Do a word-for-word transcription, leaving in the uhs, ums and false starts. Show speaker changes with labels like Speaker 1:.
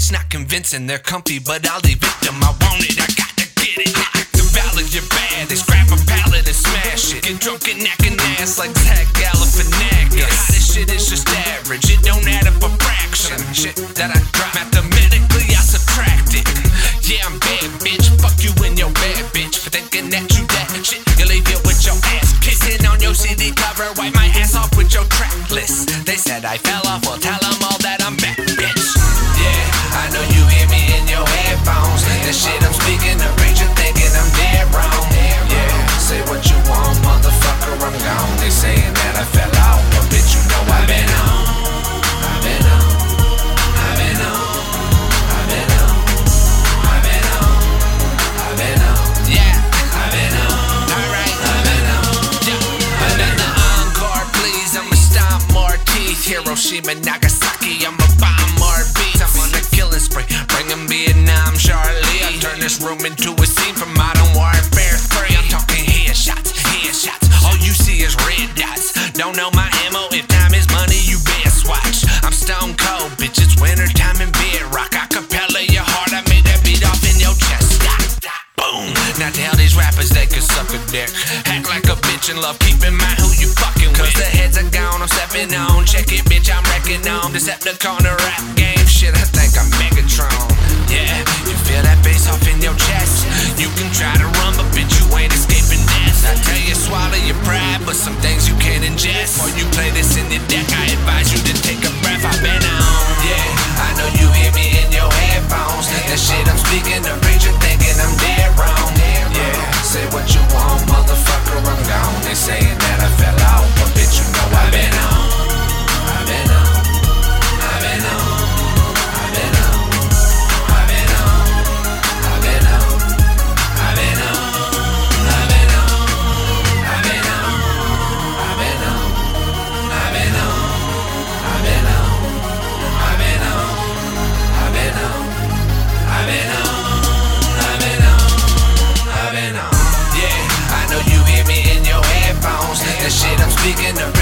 Speaker 1: It's not convincing, they're comfy, but I'll evict them. I want it, I got to get it. The valid, you're bad. They scrap a pallet and smash it. Get drunk and neck and ass like Zach Galifianakis. The hottest shit is just average, it don't add up a fraction. Shit that I drop, mathematically I subtract it. Yeah, I'm bad, bitch. Fuck you and your bad bitch for thinking that you that shit. You leave here with your ass kissing on your C D cover. Wipe my ass off with your track list. They said I fell off, well tell them all that I'm back, bitch. Yeah, I know you hear me in your headphones. The shit I'm speaking of brings you thinking I'm dead wrong. Yeah, say what you want, motherfucker, I'm gone. They saying that I fell out, but bitch, you know I've been on. I've been on. I've been on. I've been on. I've been on. I've been on. Yeah, I've been on. Alright, I've been on. Yeah, I've been on. Encore, please, I'ma stomp more teeth. Hiroshima, Nagasaki, I'ma bomb more beats. I'm on a killing spree, bringing Vietnam, Charlie. I turn this room into a scene from Modern Warfare three. I'm talking headshots, headshots. All you see is red dots. Don't know my ammo, if time is money, you best watch. I'm stone cold, bitch, it's winter time in Bedrock. Acapella your heart, I made that beat off in your chest. Stop, stop, boom. Now tell these rappers they could suck a dick. Act like a bitch and love, keep in mind who you fucking with. Cause the heads are gone, I'm stepping on. Check it, bitch, I'm wrecking on. Decepticon, the rap game, shit, I think I'm Megatron. Yeah, you feel that bass off in your chest. You can try to run, but bitch, you ain't escaping death. I tell you, swallow your pride, but some things you can't ingest. Before you play this in your deck, I advise you to take a breath. I've been on. Yeah, I know you hear me in your headphones. That shit I'm speaking of brings you thinking I'm dead wrong. Yeah, say what you want, motherfucker, I'm gone. They saying that I fell out, but bitch, you know I've been on. I've been on. I've been on. I've been on. I've been on. I've been on. I've been on. I've been on. I've been on. I've been on. I've been on. I've been on. I've been on. I've been on. I've been on. I've been on. I've been on. Yeah, I know you hear me in your headphones. That shit I'm speaking of